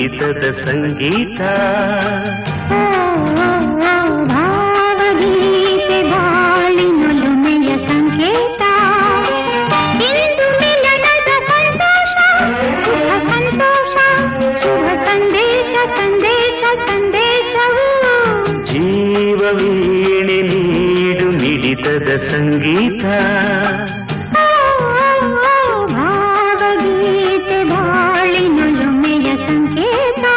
ಮಿಡಿತದ ಸಂಗೀತ. ಭಾವಗೀತೆ ಬಾಳಿನೊಲುಮೆಯ ಸಂಕೇತ. ಇಂದು ಮಿಲನದ ಸಂತೋಷ, ಸುಖ ಸಂತೋಷ, ಶುಭ ಸಂದೇಶ, ಸಂದೇಶ ಸಂದೇಶವು. ಜೀವವೀಣೆ ನೀಡು ಮಿಡಿತದ ಸಂಗೀತ. ಭಾವಗೀತೆ ಬಾಳಿನೊಲುಮೆಯ ಸಂಕೇತ.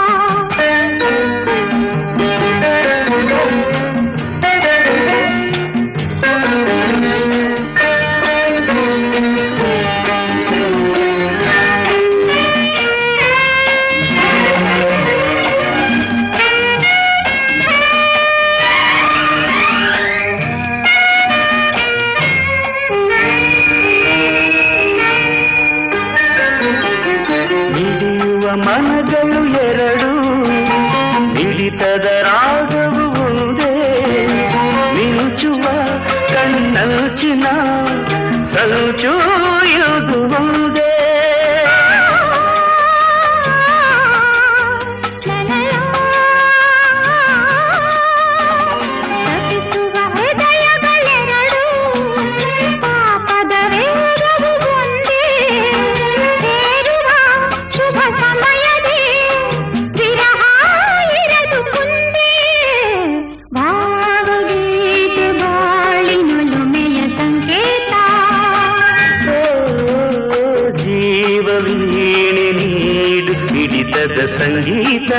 ಮನಗಳು ಎರಡು, ಮಿಡಿತದ ರಾಗವು ಒಂದೇ. ಮಿಂಚುವ ಕಣ್ಣಂಚಿನ ಸಂಚು ಇದು ಒಂದೇ. ತಪಿಸುವ ಹೃದಯಗಳೆರಡು, ಪಾಪದ ವೇಗವು ಒಂದೇ. ಸೇರುವ ಶುಭ ಸಮಯದೇ ವಿರಹ ಇರದು ಮುಂದೆ. ಭಾವಗೀತೆ ಬಾಳಿನೊಲುಮೆಯ ಸಂಕೇತ. ಜೀವವೀಣೆ ನೀಡು ಮಿಡಿತದ ಸಂಗೀತ.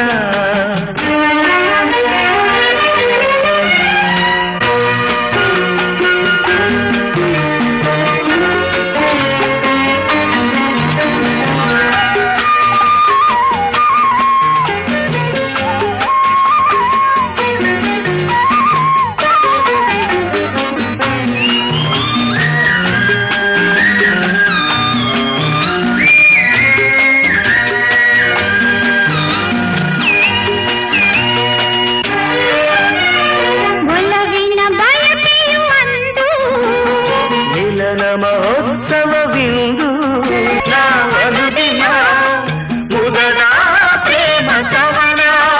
ಮಹೋತ್ಸವವಿಂದು ನಾವನುದಿನ ಮುದದ ಪ್ರೇಮ ಕವನ.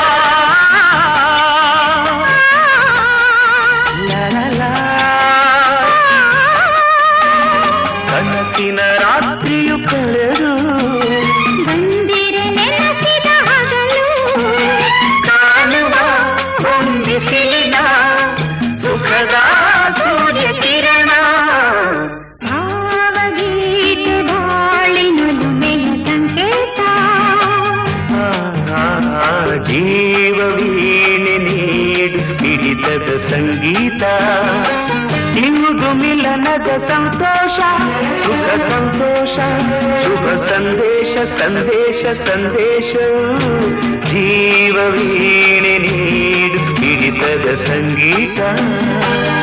ಕನಸಿನ ರಾತ್ರಿಯು ಕಳೆದು ಬಂದಿರೆ ನೆನಪಿದ ಹಗಲು. ಕಾಣುವ ಹೊಂದಿಸಿನ ಸುಖದ ಸೂರ್ಯ ಕಿರಣ. ಭಾವಗೀತೆ ಬಾಳಿನೊಲುಮೆಯ ಸಂಕೇತ. ಜೀವವೀಣೆ ನೀಡು ಮಿಡಿತದ ಸಂಗೀತ. ಇಂದು ಮಿಲನದ ಸಂತೋಷ, ಸುಖ ಸಂತೋಷ, ಶುಭ ಸಂದೇಶ, ಸಂದೇಶ ಸಂದೇಶ. ಜೀವವೀಣೆ ನೀಡು ಮಿಡಿತದ ಸಂಗೀತ.